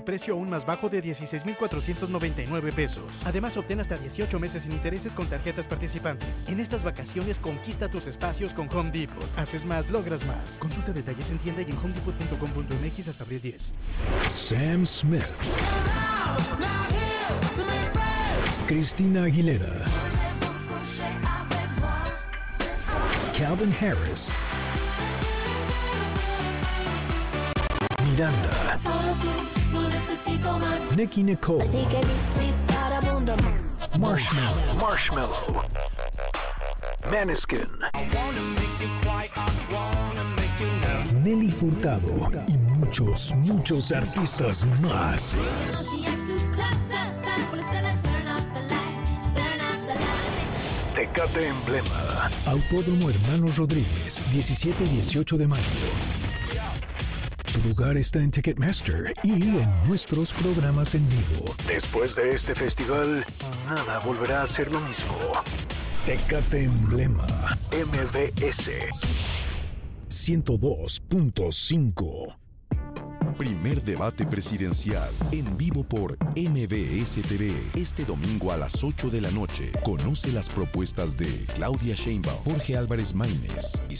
Precio aún más bajo de 16,499 pesos. Además, obtén hasta 18 meses sin intereses con tarjetas participantes. En estas vacaciones, conquista tus espacios con Home Depot. Haces más, logras más. Consulta detalles en tienda y en homedepot.com.mx hasta abril 10. Sam Smith, Christina Aguilera, Calvin Harris, Miranda, Nicki Nicole, Marshmello, Maneskin, Nelly Furtado y muchos, muchos artistas más. Tecate Emblema, Autódromo Hermanos Rodríguez, 17 y 18 de mayo. Tu lugar está en Ticketmaster y en nuestros programas en vivo. Después de este festival, nada volverá a ser lo mismo. Tecate Emblema, MBS 102.5. Primer debate presidencial en vivo por MBS TV este domingo a las 8 de la noche. Conoce las propuestas de Claudia Sheinbaum, Jorge Álvarez Maínez y